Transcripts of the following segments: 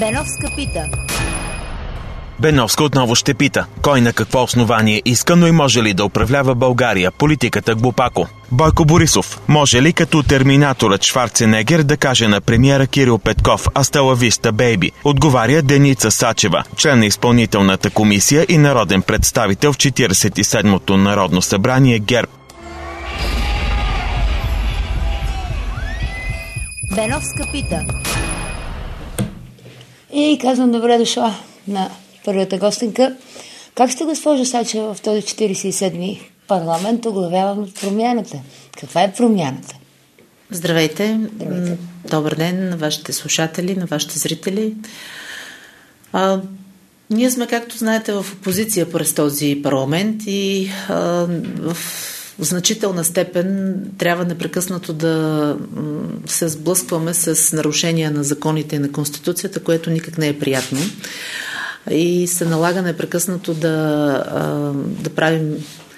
Беновска пита. Беновска отново ще пита. Кой на какво основание иска, но и може ли да управлява България? Политиката глупако. Бойко Борисов. Може ли като терминаторът Шварценегер да каже на премиера Кирил Петков "Hasta la vista, baby"? Отговаря Деница Сачева, член на изпълнителната комисия и народен представител в 47-то Народно събрание ГЕРБ. Беновска пита. И казвам добре дошла на първата гостенка. Как сте, госпожо Сачева, в този 47-ми парламент оглавявам промяната? Каква е промяната? Здравейте. Здравейте. Добър ден на вашите слушатели, на вашите зрители. Ние сме, както знаете, в опозиция през този парламент и в значителна степен трябва непрекъснато да се сблъскваме с нарушения на законите и на Конституцията, което никак не е приятно. И се налага непрекъснато да правим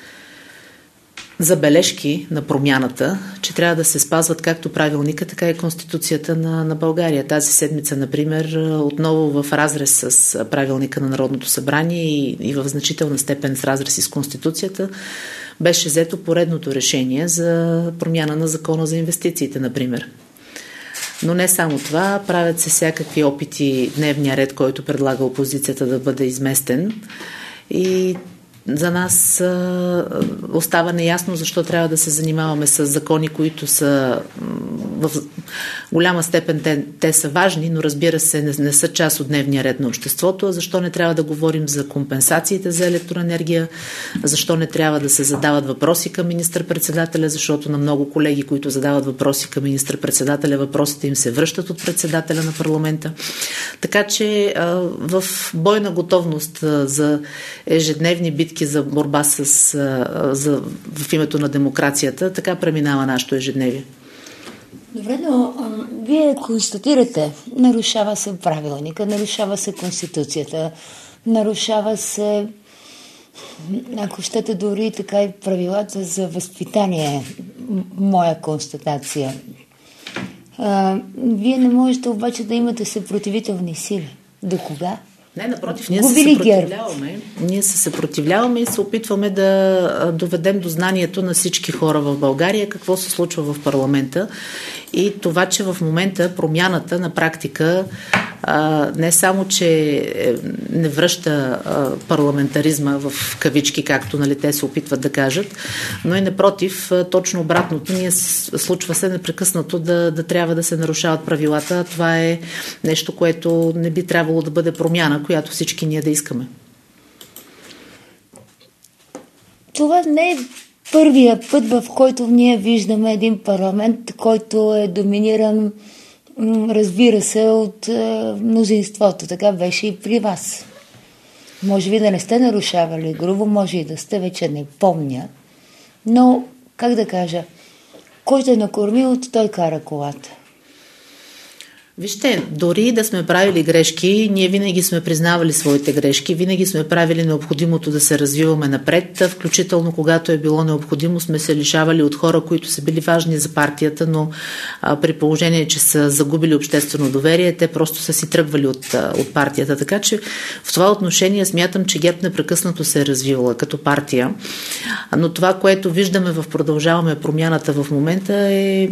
забележки на промяната, че трябва да се спазват както правилника, така и Конституцията на България. Тази седмица, например, отново в разрез с правилника на Народното събрание и в значителна степен с разрез с Конституцията, беше взето поредното решение за промяна на закона за инвестициите, например. Но не само това, правят се всякакви опити дневния ред, който предлага опозицията, да бъде изместен. И за нас остава неясно защо трябва да се занимаваме с закони, които са в голяма степен те са важни, но разбира се не са част от дневния ред на обществото. Защо не трябва да говорим за компенсациите за електроенергия, защо не трябва да се задават въпроси към министър-председателя, защото на много колеги, които задават въпроси към министър-председателя, въпросите им се връщат от председателя на парламента. Така че в бойна готовност за ежедневни битки за борба в името на демокрацията, така преминава нашето ежедневие. Добре, но вие констатирате, нарушава се правилника, нарушава се Конституцията, нарушава се, ако щете, дори така и правилата за възпитание, моя констатация. Вие не можете обаче да имате съпротивителни сили. До кога? Не, напротив, ние се съпротивляваме и се опитваме да доведем до знанието на всички хора в България какво се случва в парламента и това, че в момента промяната на практика не само, че не връща парламентаризма в кавички, както те се опитват да кажат, но и напротив, точно обратното. Случва се непрекъснато да трябва да се нарушават правилата. Това е нещо, което не би трябвало да бъде промяна, която всички ние да искаме. Това не е първия път, в който ние виждаме един парламент, който е доминиран, разбира се, от мнозинството. Така беше и при вас. Може би да не сте нарушавали грубо, може и да сте, вече не помня. Но, как да кажа, който е накормил, той кара колата. Вижте, дори да сме правили грешки, ние винаги сме признавали своите грешки, винаги сме правили необходимото да се развиваме напред, включително когато е било необходимо, сме се лишавали от хора, които са били важни за партията, но при положение, че са загубили обществено доверие, те просто са си тръгвали от партията. Така че в това отношение смятам, че ГЕРБ непрекъснато се е развивала като партия, но това, което виждаме в Продължаваме промяната в момента е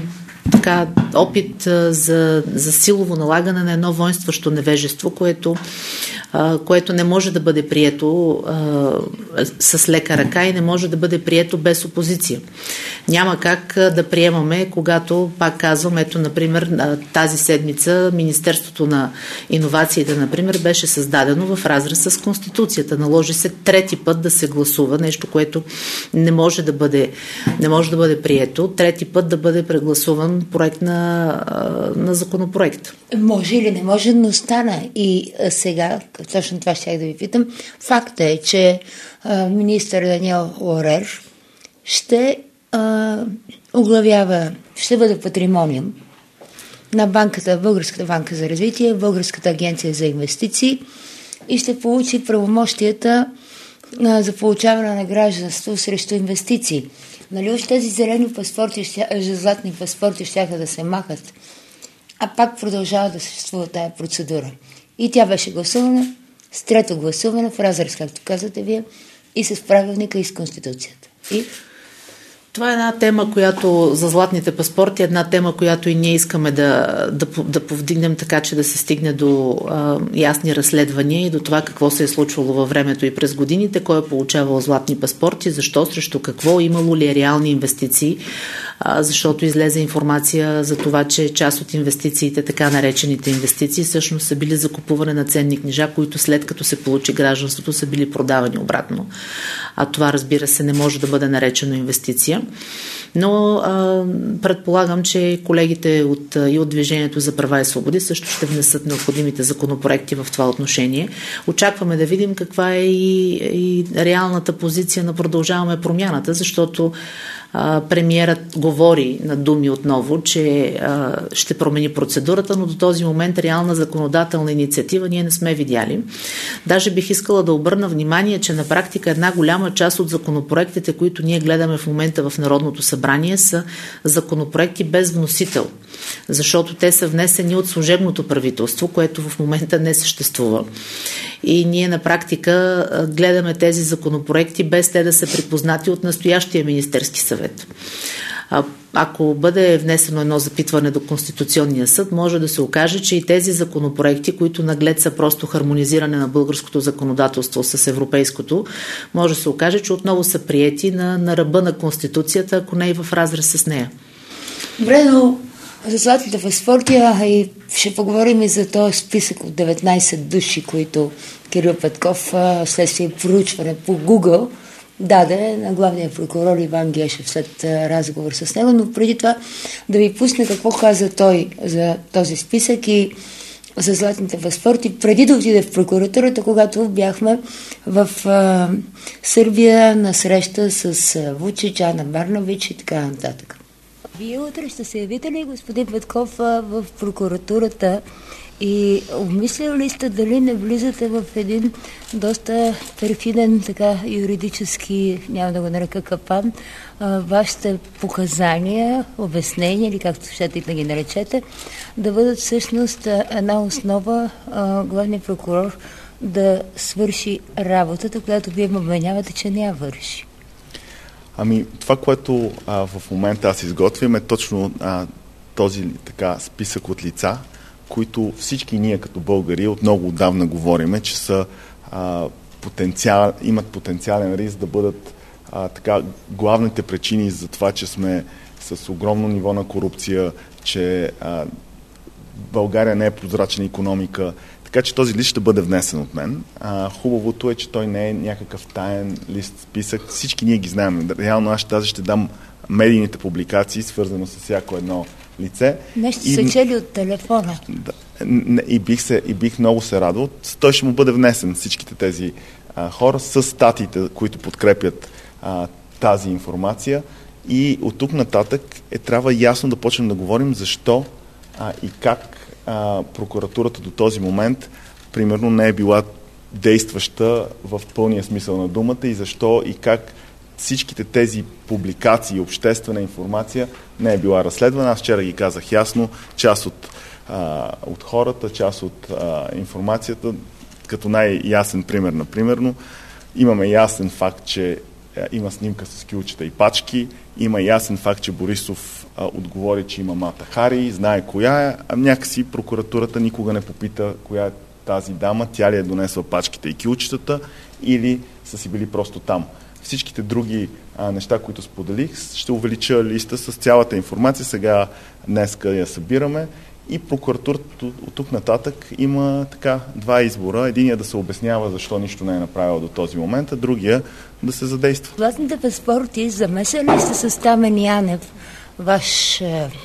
опит за силово налагане на едно воинстващо невежество, което не може да бъде прието с лека ръка и не може да бъде прието без опозиция. Няма как да приемаме, когато, пак казвам, ето, например, тази седмица Министерството на иновациите, например, беше създадено в разрез с Конституцията. Наложи се трети път да се гласува, нещо, което не може да бъде прието. Трети път да бъде прегласуван проект на законопроект. Може или не може, но стана. И сега, точно това щях да ви питам, факта е, че министър Даниел Лорер ще оглавява, ще бъде патримониум на Българската банка за развитие, Българската агенция за инвестиции и ще получи правомощията за получаване на гражданство срещу инвестиции. Нали още тези зелени паспорти, златни паспорти щяха да се махат? а пак продължава да съществува тая процедура. И тя беше гласувана с трето гласуване в разрез, както казвате вие, и с правилника и с Конституцията. И това е една тема, която за златните паспорти е една тема, която и ние искаме да повдигнем така, че да се стигне до ясни разследвания и до това какво се е случвало във времето и през годините, кой е получавал златни паспорти, защо, срещу какво, имало ли реални инвестиции, защото излезе информация за това, че част от инвестициите, така наречените инвестиции, всъщност са били закупуване на ценни книжа, които след като се получи гражданството са били продавани обратно. А това, разбира се, не може да бъде наречено инвестиция. Но предполагам, че колегите от Движението за права и свободи също ще внесат необходимите законопроекти в това отношение. Очакваме да видим каква е и реалната позиция на Продължаваме промяната, защото премиерът говори на думи отново, че ще промени процедурата, но до този момент реална законодателна инициатива ние не сме видяли. Даже бих искала да обърна внимание, че на практика една голяма част от законопроектите, които ние гледаме в момента в Народното събрание, са законопроекти без вносител, защото те са внесени от служебното правителство, което в момента не съществува. И ние на практика гледаме тези законопроекти без те да са припознати от настоящия Министерски съвет. Ако бъде внесено едно запитване до Конституционния съд, може да се окаже, че и тези законопроекти, които наглед са просто хармонизиране на българското законодателство с европейското, може да се окаже, че отново са приети на ръба на Конституцията, ако не и в разрез с нея. Добре, но за златните паспорти, и ще поговорим и за този списък от 19 души, които Кирил Петков следствие проучване по Google даде на главния прокурор Иван Гешев след разговор с него, но преди това да ви пусне какво каза той за този списък и за златните паспорти, преди да отиде в прокуратурата, когато бяхме в Сърбия на среща с Вучич, Ана Барнович и така нататък. Вие утре ще се явите ли, господин Петков, в прокуратурата и обмисляли ли сте дали не влизате в един доста перфиден, така юридически, няма да го нарека капан, вашите показания, обяснения или както щете да ги наречете, да бъдат всъщност една основа главният прокурор да свърши работата, която вие ме обвинявате, че не я върши? Ами, това, което в момента аз изготвям е точно този така списък от лица, които всички ние като българи от много отдавна говориме, че са имат потенциален риск да бъдат така главните причини за това, че сме с огромно ниво на корупция, че България не е прозрачна икономика. Така че този лист ще бъде внесен от мен. Хубавото е, че той не е някакъв таен лист списък. Всички ние ги знаем. Реално аз тази ще дам медийните публикации, свързано с всяко едно лице. Нещо се чели от телефона. Да, и бих много се радвал. Той ще му бъде внесен, всичките тези хора, с статиите, които подкрепят тази информация. И от тук нататък трябва ясно да почнем да говорим защо и как прокуратурата до този момент примерно не е била действаща в пълния смисъл на думата и защо и как всичките тези публикации и обществена информация не е била разследвана. Аз вчера ги казах ясно, част от хората, част от информацията, като най-ясен пример, например, имаме ясен факт, че има снимка с кюлчета и пачки, има ясен факт, че Борисов отговори, че има Мата Хари, знае коя е, а някакси прокуратурата никога не попита коя е тази дама, тя ли е донесла пачките и кюлчетата или са си били просто там. Всичките други неща, които споделих, ще увелича листа с цялата информация. Сега днеска я събираме и прокуратурата от тук нататък има така два избора. Единият да се обяснява защо нищо не е направил до този момент, а другия да се задейства. Златните паспорти замесени ли сте с Тамен Янев, ваш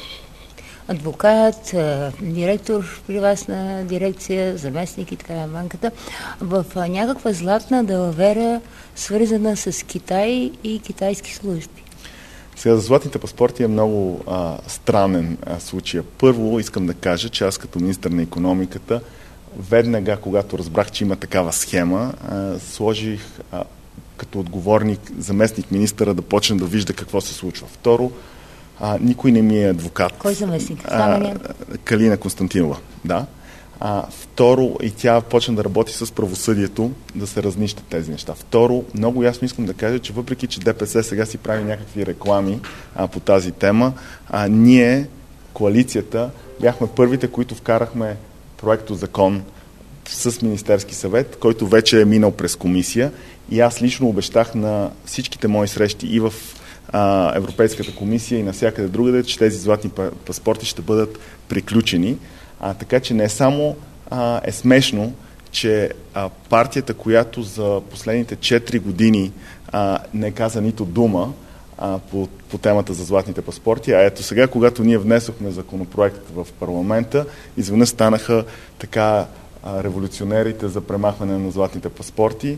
адвокат, директор при вас на дирекция, заместник и така на банката, в някаква златна далавера, свързана с Китай и китайски служби? Сега за златните паспорти е много странен случай. Първо искам да кажа, че аз като министър на икономиката веднага, когато разбрах, че има такава схема, сложих като отговорник заместник министъра да почне да вижда какво се случва. Второ, никой не ми е адвокат. Кой заместник? Калина Константинова, да. Второ, и тя почна да работи с правосъдието, да се разнищат тези неща. Второ, много ясно искам да кажа, че въпреки, че ДПС сега си прави някакви реклами по тази тема, ние, коалицията, бяхме първите, които вкарахме проекто закон с Министерски съвет, който вече е минал през комисия, и аз лично обещах на всичките мои срещи и в Европейската комисия и навсякъде другаде, че тези златни паспорти ще бъдат приключени. Така че не само е смешно, че партията, която за последните 4 години не каза нито дума по темата за златните паспорти, а ето сега, когато ние внесохме законопроект в парламента, изведнъж станаха така революционерите за премахване на златните паспорти.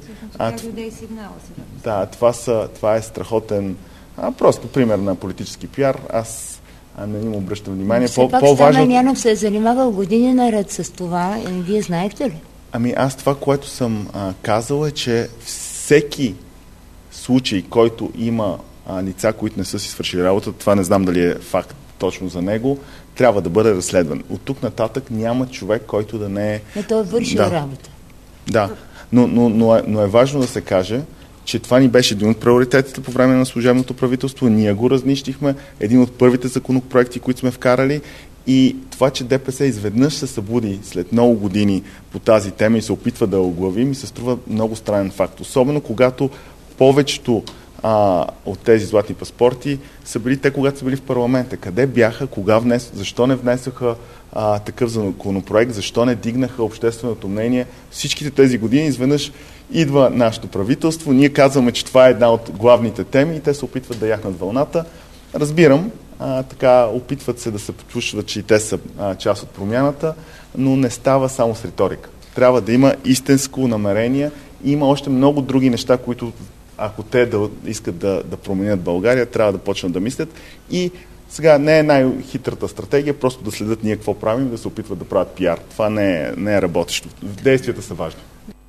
Да, това е страхотен, просто пример на политически пиар. Аз не им обръщам внимание. Все пак Стамен Янев се е занимавал години наред с това. Вие знаете ли? Аз това, което съм казал, е, че всеки случай, който има лица, които не са си свършили работа, това не знам дали е факт точно за него, трябва да бъде разследван. От тук нататък няма човек, който да не е... Не, той е вършил работа. Да, но е важно да се каже, че това ни беше един от приоритетите по време на служебното правителство. Ние го разнищихме, един от първите законопроекти, които сме вкарали, и това, че ДПС изведнъж се събуди след много години по тази тема и се опитва да оглави, ми се струва много странен факт. Особено когато повечето от тези златни паспорти са били те, когато са били в парламента. Къде бяха, защо не внесоха такъв законопроект, защо не дигнаха общественото мнение? Всичките тези години изведнъж идва нашето правителство, ние казваме, че това е една от главните теми и те се опитват да яхнат вълната. Разбирам, така опитват се да се почувстват, че и те са част от промяната, но не става само с риторика. Трябва да има истинско намерение и има още много други неща, които ако те искат да променят България, трябва да почнат да мислят. И сега не е най-хитрата стратегия, просто да следят ние какво правим, да се опитват да правят пиар. Това не е работещо. Действията са важни.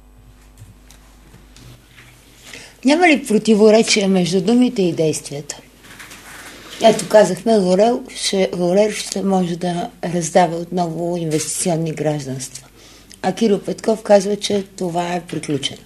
Няма ли противоречия между думите и действията? Ето казахме, Лорер ще може да раздава отново инвестиционни гражданства. А Кирил Петков казва, че това е приключено.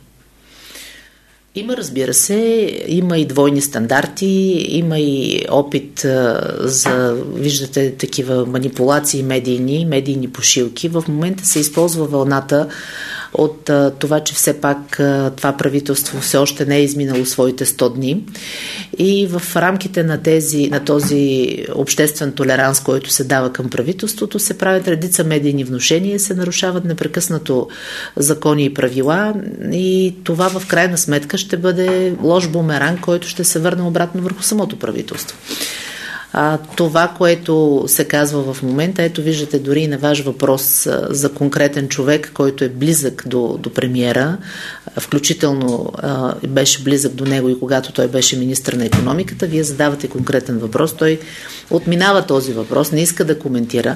Има, разбира се, има и двойни стандарти, има и опит виждате, такива манипулации медийни пошилки. В момента се използва вълната от това, че все пак това правителство все още не е изминало своите 100 дни. И в рамките на този обществен толеранс, който се дава към правителството, се правят редица медийни внушения, се нарушават непрекъснато закони и правила, и това в крайна сметка ще бъде лош бумеранг, който ще се върне обратно върху самото правителство. Това, което се казва в момента, ето виждате дори и на ваш въпрос за конкретен човек, който е близък до премиера, включително беше близък до него и когато той беше министър на икономиката, вие задавате конкретен въпрос, той отминава този въпрос, не иска да коментира.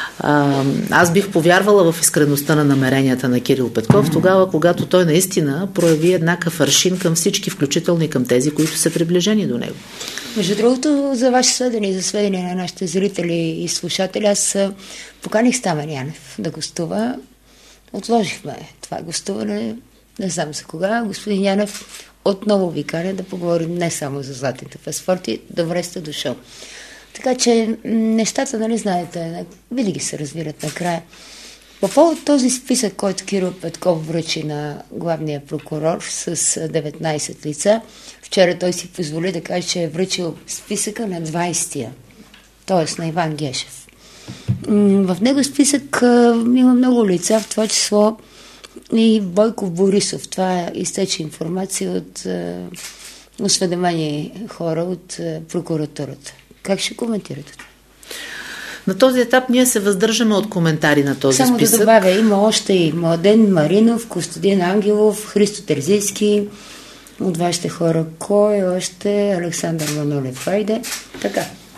Аз бих повярвала в искреността на намеренията на Кирил Петков тогава, когато той наистина прояви еднакъв аршин към всички, включително и към тези, които са приближени до него. Между другото, за ваше сведение и за сведение на нашите зрители и слушатели, аз поканих Стамен Янев да гостува. Отложихме това гостуване, не знам за кога. Господин Янев, отново ви каня да поговорим не само за златните паспорти. Добре сте дошъл. Така че нещата, нали знаете, винаги се разбират накрая. По повод този списък, който Кирил Петков връчи на главния прокурор с 19 лица, вчера той си позволи да каже, че е връчил списъка на 20-тия, т.е. на Иван Гешев. В него списък има много лица, в това число и Бойко Борисов. Това изтече информация от осведомени хора от прокуратурата. Как ще коментирате това? На този етап ние се въздържаме от коментари на този списък. Само да добавя, има още и Младен Маринов, Костадин Ангелов, Христо Терзийски, от вашите хора. Кой още? Александър Манулев. Хайде. Така.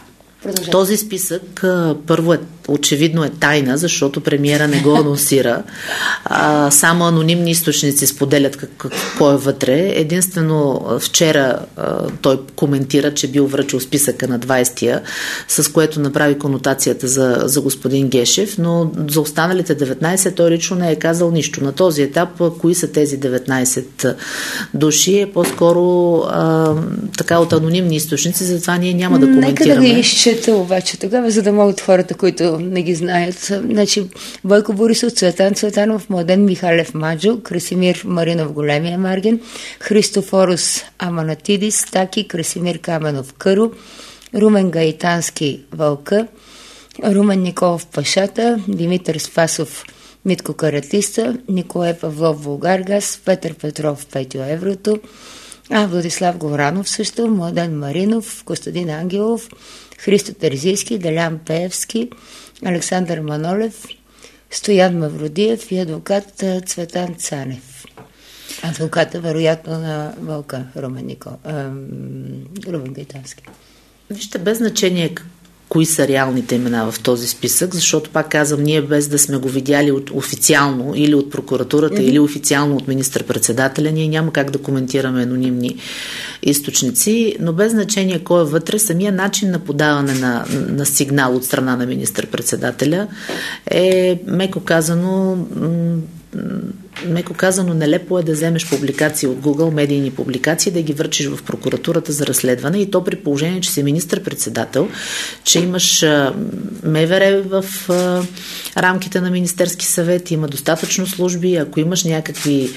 Този списък първо очевидно е тайна, защото премиера не го анонсира. Само анонимни източници споделят какво е вътре. Единствено вчера той коментира, че бил връчил списъка на 20-я, с което направи конотацията за господин Гешев, но за останалите 19 той лично не е казал нищо. На този етап кои са тези 19 души е по-скоро така от анонимни източници, затова ние няма да коментираме. Нека да ги изчета обаче тогава, за да могат хората, които не ги знаят. Значи, Бойко Борисов, Цветан Цветанов, Младен Михалев Маджо, Красимир Маринов Големия Марген, Христофорус Аманатидис Таки, Красимир Каменов Къро, Румен Гаитански Вълка, Румен Николов Пашата, Димитър Спасов Митко Каратиста, Николай Павлов Булгаргаз, Петър Петров Петю Еврото, Владислав Горанов също, Младен Маринов, Костадин Ангелов, Христо Терзийски, Делян Пеевски, Александър Манолев, Стоян Мавродиев и адвокат Цветан Цанев. Адвоката, вероятно, на Вълка Румен Гайтански. Вижте, без значение кои са реалните имена в този списък, защото, пак казвам, ние без да сме го видяли официално или от прокуратурата, или официално от министър-председателя, ние няма как да коментираме анонимни източници, но без значение кой е вътре, самия начин на подаване на сигнал от страна на министър-председателя е, меко казано, нелепо е да вземеш публикации от Google, медийни публикации, да ги връчиш в прокуратурата за разследване, и то при положение, че си министър-председател, че имаш МВР в рамките на Министерски съвет, има достатъчно служби, ако имаш някакви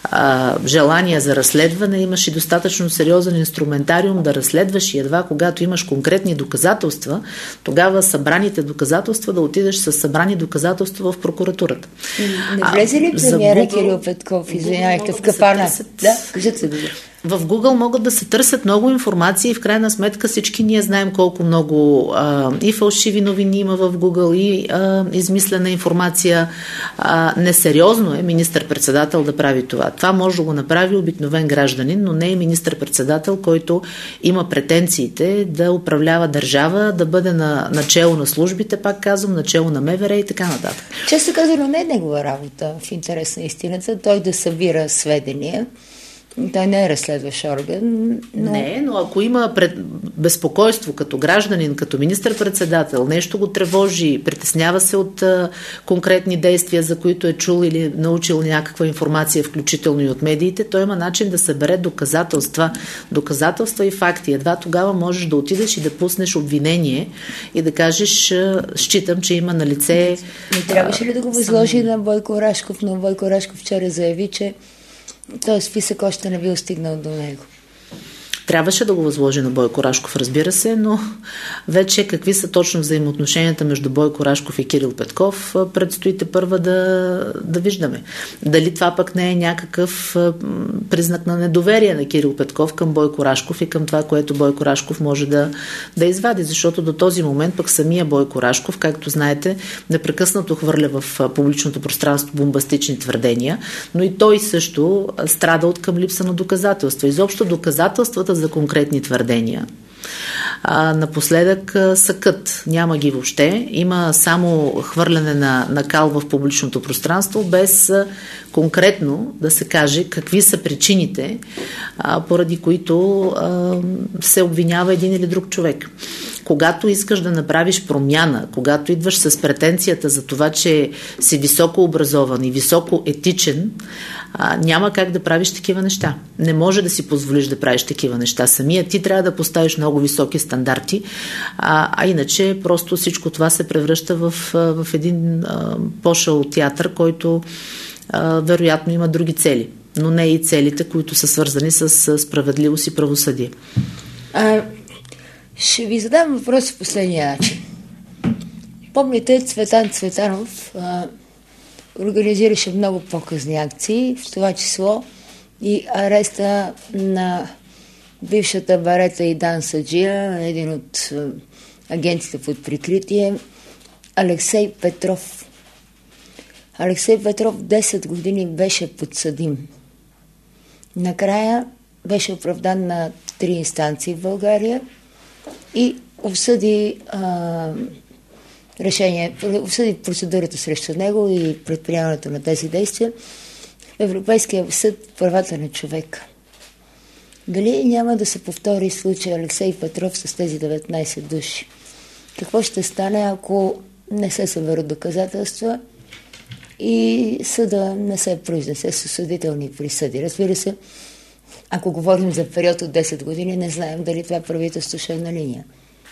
желания за разследване, имаш и достатъчно сериозен инструментариум да разследваш, и едва когато имаш конкретни доказателства, тогава събраните доказателства да отидеш с събрани доказателства в прокуратурата. Не влезе ли премиера Кирил Петков, извинявайте, в капана? Да, кажете го. В Google могат да се търсят много информации и в крайна сметка всички ние знаем колко много и фалшиви новини има в Google, и измислена информация. Несериозно е министър-председател да прави това. Това може да го направи обикновен гражданин, но не е министър-председател, който има претенциите да управлява държава, да бъде начело на службите, пак казвам, начело на МВР и така нататък. Често казано, не е негова работа, в интерес на истината, той да събира сведения. Той не е разследващ орган. Но ако има безпокойство като гражданин, като министър-председател, нещо го тревожи, притеснява се от конкретни действия, за които е чул или научил някаква информация, включително и от медиите, той има начин да събере доказателства и факти. Едва тогава можеш да отидеш и да пуснеш обвинение и да кажеш, считам, че има на лице... Не трябваше ли да го възложи на Бойко Рашков, но Бойко Рашков вчера заяви, че този списък още не бил стигнал до него. Трябваше да го възложи на Бойко Рашков, разбира се, но вече какви са точно взаимоотношенията между Бойко Рашков и Кирил Петков, предстоите първа да виждаме. Дали това пък не е някакъв признак на недоверие на Кирил Петков към Бойко Рашков и към това, което Бойко Рашков може да извади, защото до този момент пък самия Бойко Рашков, както знаете, непрекъснато хвърля в публичното пространство бомбастични твърдения, но и той също страда от към липса на доказателства. Изобщо доказателствата за конкретни твърдения напоследък съкът. Няма ги въобще. Има само хвърляне на кал в публичното пространство, без конкретно да се каже какви са причините, поради които се обвинява един или друг човек. Когато искаш да направиш промяна, когато идваш с претенцията за това, че си високо образован и високо етичен, няма как да правиш такива неща. Не може да си позволиш да правиш такива неща. Самия ти трябва да поставиш много високи стандарти, а иначе просто всичко това се превръща в един пошъл театър, който вероятно има други цели, но не и целите, които са свързани с справедливост и правосъдие. Ще ви задам въпрос в последния начин. Помните, Цветан Цветанов организираше много показни акции, в това число и ареста на бившата барета Идан Саджия, един от агентите под прикритие, Алексей Петров. Алексей Петров 10 години беше подсъдим. Накрая беше оправдан на 3 инстанции в България и обсъди обсъди процедурата срещу него и предприемането на тези действия Европейския съд правата на човека. Дали няма да се повтори случай Алексей Петров с тези 19 души? Какво ще стане, ако не се съберат доказателства и съда не се произнесе с осъдителни присъди? Разбира се, ако говорим за период от 10 години, не знаем дали това правителство ще е на линия.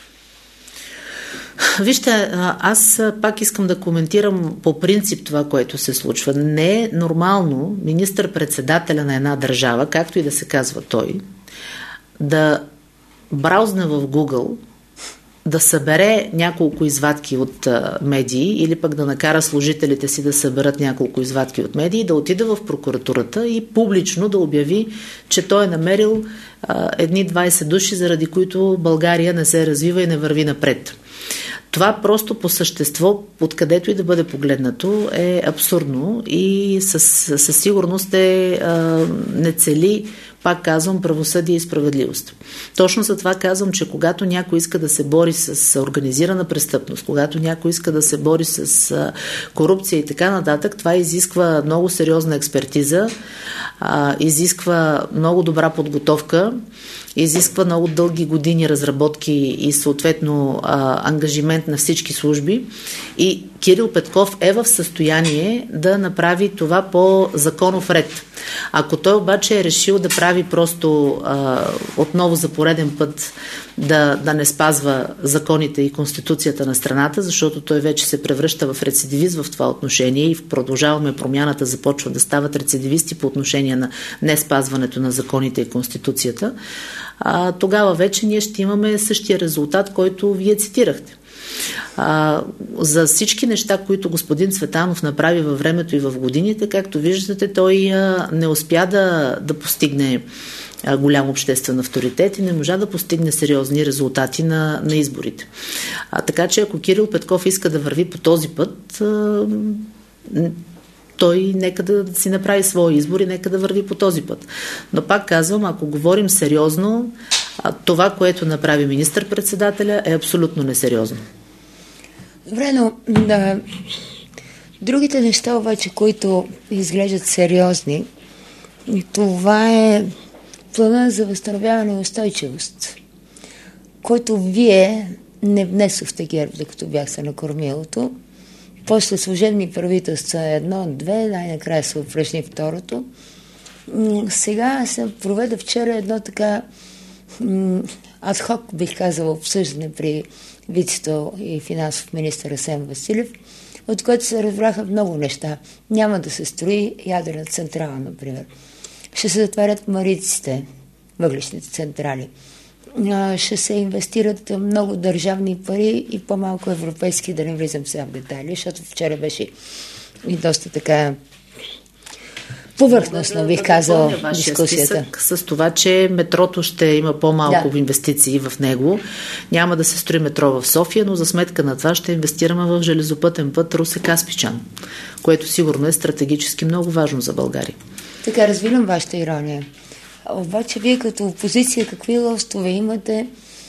Вижте, аз пак искам да коментирам по принцип това, което се случва. Не е нормално министър-председателя на една държава, както и да се казва той, да браузне в Google, да събере няколко извадки от медии или пък да накара служителите си да съберат няколко извадки от медии, да отиде в прокуратурата и публично да обяви, че той е намерил едни 20 души, заради които България не се развива и не върви напред. Това просто по същество, откъдето и да бъде погледнато, е абсурдно и със сигурност не цели, пак казвам, правосъдие и справедливост. Точно за това казвам, че когато някой иска да се бори с организирана престъпност, когато някой иска да се бори с корупция и така нататък, това изисква много сериозна експертиза, изисква много добра подготовка, изисква много дълги години разработки и съответно ангажимент на всички служби. И Кирил Петков е в състояние да направи това по законов ред. Ако той обаче е решил да прави просто отново за пореден път да не спазва законите и конституцията на страната, защото той вече се превръща в рецидивист в това отношение и продължаваме промяната, започва да стават рецидивисти по отношение на не спазването на законите и конституцията, тогава вече ние ще имаме същия резултат, който вие цитирахте. За всички неща, които господин Цветанов направи във времето и в годините, както виждате, той не успя да постигне голям обществен авторитет и не можа да постигне сериозни резултати на изборите. Така че ако Кирил Петков иска да върви по този път, той нека да си направи своя избор и нека да върви по този път. Но пак казвам, ако говорим сериозно, това, което направи министър-председателя, е абсолютно несериозно. Добре, но другите неща обаче, които изглеждат сериозни, това е плана за възстановяване и устойчивост, който вие не внесохте, ГЕРБ, докато бяхте на кормилото. После служебни правителства 1-2, най-накрая се упражни второто. Сега се проведе вчера едно така адхок, бих казала, обсъждане при вицето и финансов министър Асен Василев, от което се разбраха много неща. Няма да се строи ядрена централа, например. Ще се затварят мариците, въглищните централи. Ще се инвестират много държавни пари и по-малко европейски, да не влизам сега в детайли, защото вчера беше и доста така повърхностно, бих казал, дискусията. С това, че метрото ще има по-малко инвестиции в него. Няма да се строи метро в София, но за сметка на това ще инвестираме в железопътен път Русе-Каспичан, което сигурно е стратегически много важно за България. Така, разбирам вашата ирония. Обаче вие като опозиция какви лостове имате?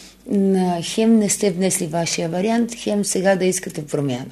Хем не сте внесли вашия вариант, хем сега да искате промяна.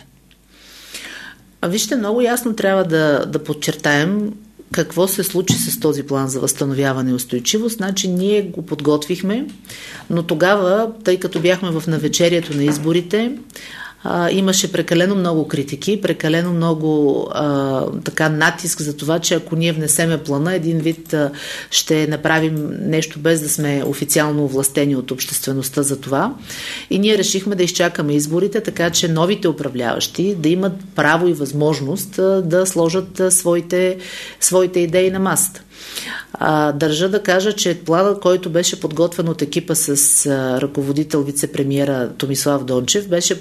Вижте, много ясно трябва да подчертаем какво се случи с този план за възстановяване и устойчивост. Значи ние го подготвихме, но тогава, тъй като бяхме в навечерието на изборите, имаше прекалено много критики, прекалено много натиск за това, че ако ние внесеме плана, един вид ще направим нещо без да сме официално овластени от обществеността за това. И ние решихме да изчакаме изборите, така че новите управляващи да имат право и възможност да сложат своите идеи на масата. Държа да кажа, че планът, който беше подготвен от екипа с ръководител вице-премиера Томислав Дончев, беше план, който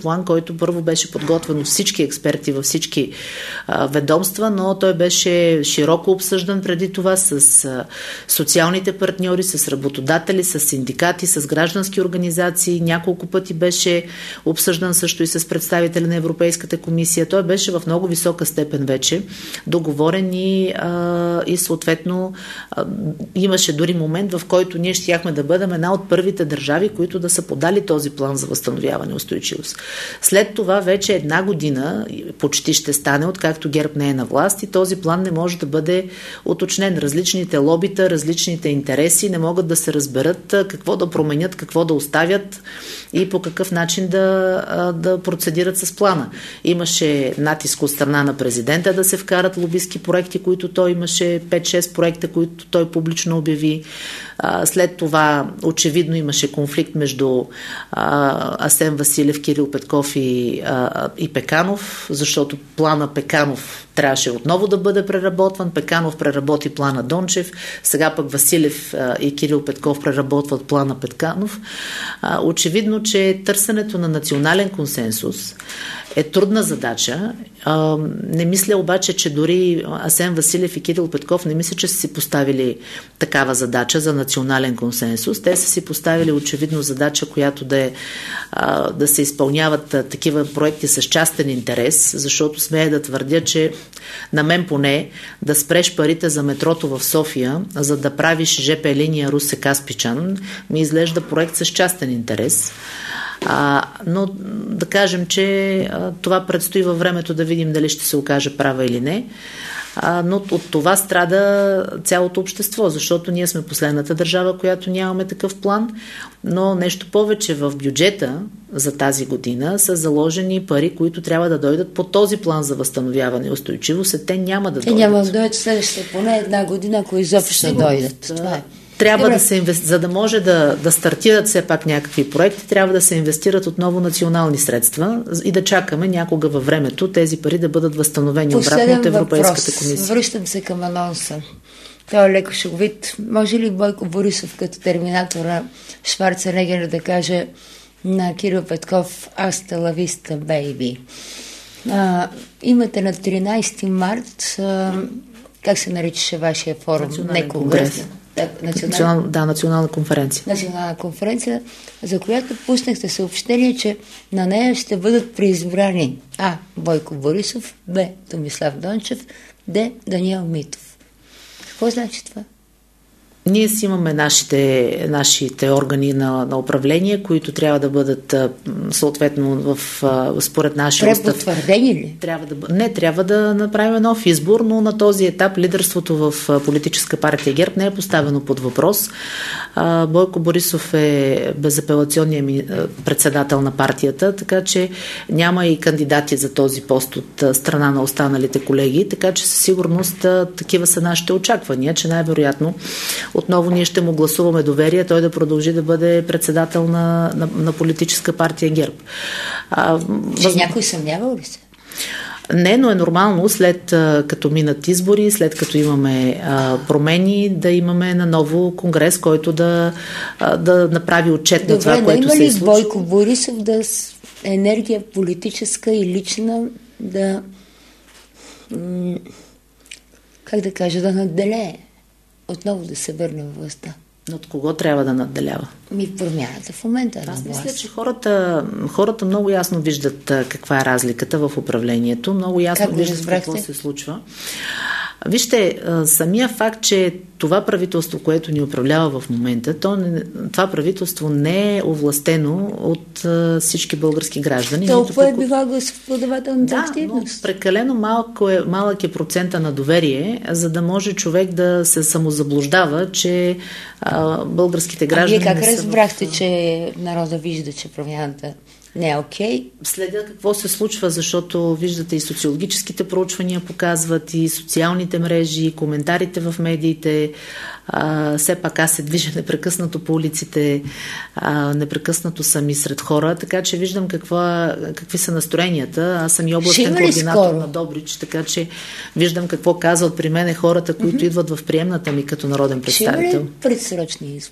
който първо беше подготвен от всички експерти във всички ведомства, но той беше широко обсъждан преди това с социалните партньори, с работодатели, с синдикати, с граждански организации. Няколко пъти беше обсъждан също и с представители на Европейската комисия. Той беше в много висока степен вече договорен и съответно имаше дори момент, в който ние щяхме да бъдем една от първите държави, които да са подали този план за възстановяване и устойчивост. След това вече една година почти ще стане, откакто ГЕРБ не е на власт, и този план не може да бъде уточнен. Различните лобита, различните интереси не могат да се разберат какво да променят, какво да оставят и по какъв начин да процедират с плана. Имаше натиск от страна на президента да се вкарат лобистки проекти, които той имаше 5-6 проекта, които той публично обяви. След това очевидно имаше конфликт между Асен Василев, Кирил Петков и Пеканов, защото плана Пеканов трябваше отново да бъде преработван. Пеканов преработи плана Дончев, сега пък Василев и Кирил Петков преработват плана Петканов. Очевидно, че търсенето на национален консенсус е трудна задача. Не мисля обаче, че дори Асен Василев и Кирил Петков не мисля, че са си поставили такава задача за национален консенсус. Те са си поставили очевидно задача, която да се изпълняват такива проекти с частен интерес, защото смея да твърдя, че на мен поне да спреш парите за метрото в София, за да правиш ЖП линия Русе-Каспичан, ми изглежда проект с частен интерес. Но да кажем, че това предстои във времето да видим дали ще се окаже права или не. Но от това страда цялото общество, защото ние сме последната държава, която нямаме такъв план, но нещо повече, в бюджета за тази година са заложени пари, които трябва да дойдат по този план за възстановяване и устойчивост, те няма да дойдат. Няма да дойдат следващата поне една година, ако изобщо дойдат. Това е. Трябва да се инвестира, за да може да стартират все пак някакви проекти, трябва да се инвестират отново национални средства и да чакаме някога във времето тези пари да бъдат възстановени обратно от Европейската комисия. Връщам се към анонса. Той е леко шеговит. Може ли Бойко Борисов като терминатора Шварценегер да каже на Кирил Петков "Аста ла виста, бейби"? Имате на 13 март как се наричаше вашия форум? Национален конгрес. Национална конференция. Национална конференция, за която пуснахте съобщение, че на нея ще бъдат преизбрани А. Бойко Борисов, Б. Томислав Дончев, Д. Даниел Митов. Какво значи това? Ние си имаме нашите органи на управление, които трябва да бъдат съответно според нашия устав. Препотвърдени ли? Трябва да направим нов избор, но на този етап лидерството в политическа партия ГЕРБ не е поставено под въпрос. Бойко Борисов е безапелационният председател на партията, така че няма и кандидати за този пост от страна на останалите колеги, така че със сигурност такива са нашите очаквания, че най-вероятно отново ние ще му гласуваме доверие, той да продължи да бъде председател на политическа партия ГЕРБ. Някой съмнява ли се? Не, но е нормално след като минат избори, след като имаме промени, да имаме наново конгрес, който да направи отчет на това, което се е случило. Добре, има ли Бойко Борисов да енергия политическа и лична да да надделее? Отново да се върне във властта. Но от кого трябва да надделява? Промяната в момента е на власт. Аз мисля, че хората много ясно виждат каква е разликата в управлението, много ясно виждат какво се случва. Вижте, самия факт, че това правителство, което ни управлява в момента, това правителство не е овластено от всички български граждани. Толкова е била гласоподавателната активност. Но прекалено малък е процента на доверие, за да може човек да се самозаблуждава, че българските граждани... Вие как разбрахте, че народа вижда, че промяната не е окей? Следя какво се случва, защото виждате и социологическите проучвания показват, и социалните мрежи, и коментарите в медиите. Все пак аз се движа непрекъснато по улиците, непрекъснато съм и сред хора, така че виждам какви са настроенията. Аз съм и областен координатор на Добрич, така че виждам какво казват при мен хората, които идват в приемната ми като народен представител. Ще има ли предсрочни избори?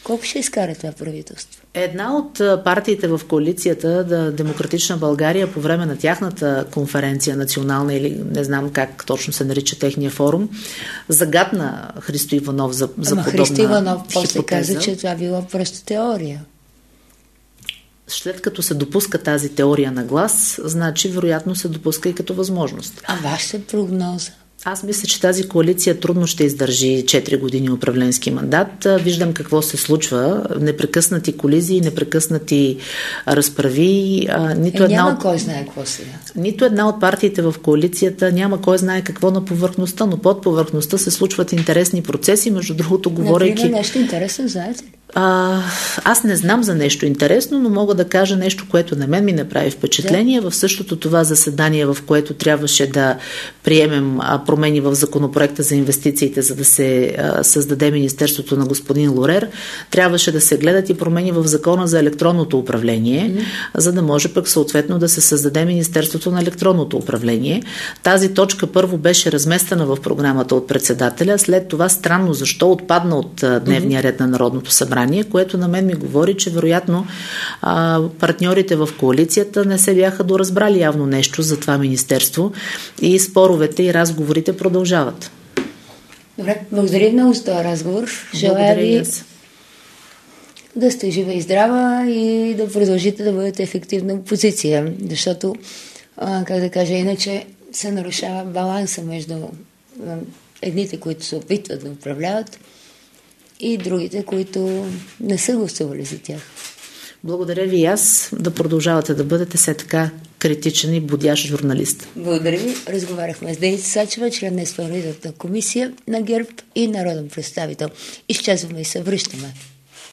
Колко ще изкара това правителство? Една от партиите в коалицията, Демократична България, по време на тяхната конференция национална, или не знам как точно се нарича техния форум, загадна Христо Иванов за подобна Христо Иванов после хипотеза. каза, че това било просто теория. След като се допуска тази теория на глас, значи вероятно се допуска и като възможност. А вашата прогноза? Аз мисля, че тази коалиция трудно ще издържи 4 години управленски мандат. Виждам какво се случва. Непрекъснати колизии, непрекъснати разправи. Няма кой знае какво сега. Нито една от партиите в коалицията няма кой знае какво на повърхността, но под повърхността се случват интересни процеси. Между другото, говорейки... Например, нещо интересно, знаете ли? Аз не знам за нещо интересно, но мога да кажа нещо, което на мен ми направи впечатление. В същото това заседание, в което трябваше да приемем промени в законопроекта за инвестициите, за да се създаде Министерството на господин Лорер, трябваше да се гледат и промени в закона за електронното управление, за да може пък съответно да се създаде Министерството на електронното управление. Тази точка първо беше разместена в програмата от председателя, след това странно защо отпадна от дневния ред на Народното събрание, което на мен ми говори, че вероятно партньорите в коалицията не се бяха доразбрали явно нещо за това министерство и споровете и разговорите продължават. Добре, благодаря много за този разговор. Желая ви да сте жива и здрава и да продължите да бъдете ефективна опозиция, защото, как да кажа, иначе се нарушава баланса между едните, които се опитват да управляват, и другите, които не са гласували за тях. Благодаря ви и аз, да продължавате да бъдете все така критичен и будящ журналист. Благодаря ви. Разговаряхме с Деница Сачева, член на изпълнителната комисия на ГЕРБ и народен представител. Изчезваме и се връщаме.